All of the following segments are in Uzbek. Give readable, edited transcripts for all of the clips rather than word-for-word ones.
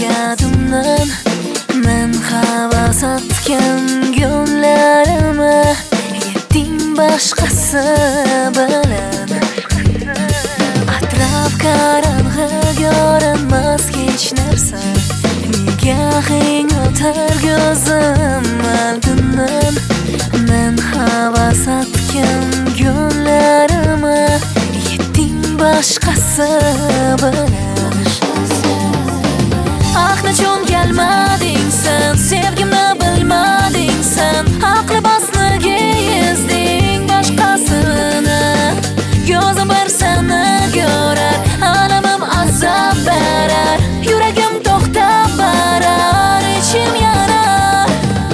yadimdan men havas etgan kunlarimi yetding boshqasi bilan atrof qorong'i ko'rinmas hech narsa nigohing o'tar ko'zim oldimdan men havas etgan kunlarimi yetding boshqasi bilan nechun kelmading sen sevgimni bilmading sen aqli bosniga ezding boshqasini ko'zim bir seni ko'rar alamim azob berar yuragim to'xtab borar ichim yanar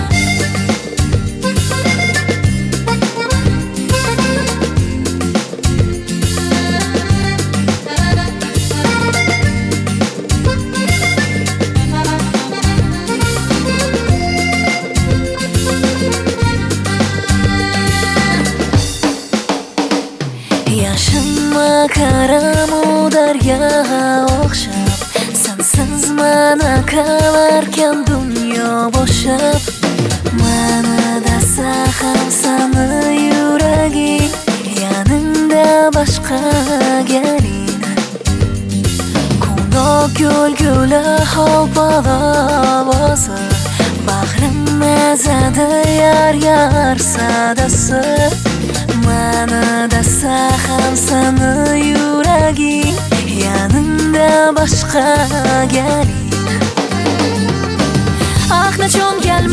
Yaşımma karamu daryaga o'xshab sensiz mana kalarkan dunyo bo'shab manada ham seni yuraging yaningda boshqa gelin ko'ngil gulgula havosi bag'rim mazada yar sadasi manada ham seni yuraging yaningda boshqa gelin nechun